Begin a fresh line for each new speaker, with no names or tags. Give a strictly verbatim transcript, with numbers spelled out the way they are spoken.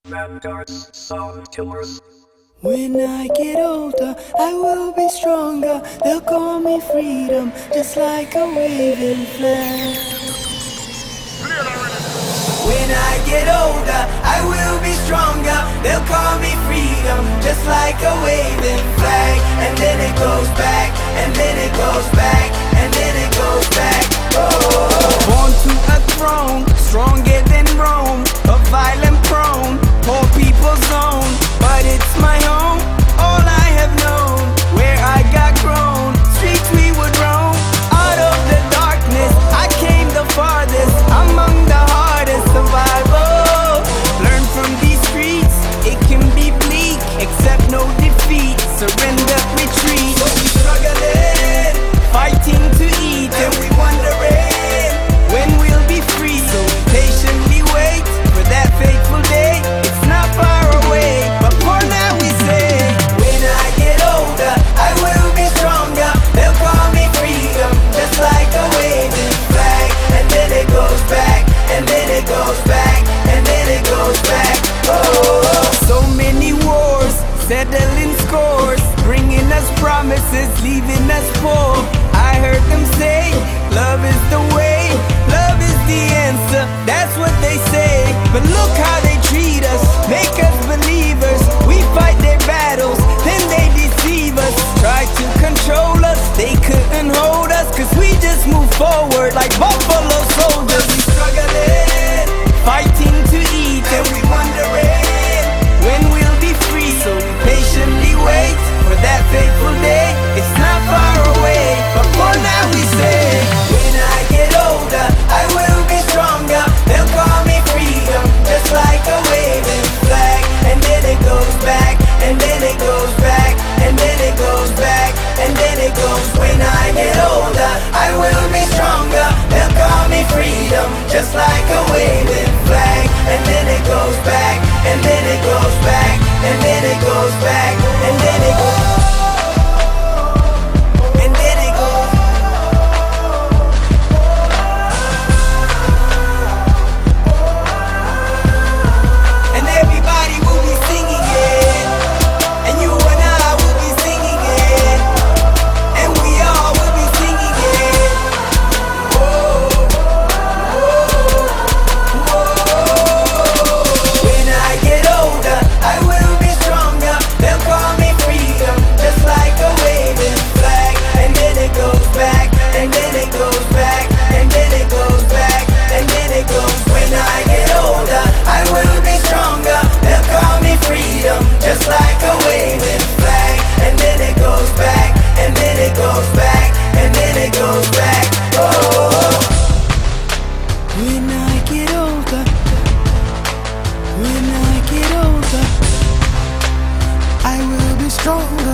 Vanguard's Sound Killers.
When I get older, I will be stronger. They'll call me freedom, just like a waving flag. When I get older, I will be stronger. They'll call me freedom, just like a waving flag. And then it goes back, and then it goes back, and then it goes back. Oh. Born to a throne, stronger than Rome, a violent prone, poor people's zone. But it's my home, all I have known, where I got grown. Streets we would roam, out of the darkness I came the farthest, among the hardest survival. Learn from these streets, it can be bleak, accept no defeat, surrender, retreat. So we struggling, fighting to eat, and we wondering when we'll be free. So we patiently wait for that fateful day. It's not far away, but for now we say, when I get older, I will be stronger. They'll call me freedom, just like a waving flag. And then it goes back, and then it goes back, and then it goes back. Oh, so many wars, settling scores, bringing us promises, leaving us poor. I heard them say, love is the way, love is the answer, that's what they say. But look how they treat us, make us believers. We fight their battles, then they deceive us. Try to control us, they couldn't hold us, cause we just move forward like buffalo soldiers. We struggling, fighting to eat, and we wondering when we'll be free. So we patiently wait for that fateful day. It's not far away, but for now we say, when I get older, I will be stronger. They'll call me freedom, just like a waving flag. And then it goes back, and then it goes back, and then it goes back, and then it goes. When I get older, I will be stronger. They'll call me freedom, just like a waving flag. And then it goes back, and then it goes back, and then it goes back, and then it goes. And then it goes. And everybody will be singing it, and you and I will be singing it, and we all will be singing it. Whoa, whoa, whoa. When I get older, I will be stronger. They'll call me freedom, just like a waving flag. And then it goes back, and then it goes back, and then it goes back, and then it goes. When I get older, I will be stronger. They'll call me freedom, just like a waving flag. And then it goes back, and then it goes back, and then it goes back. Oh. When I get older, when I get older, I will be stronger.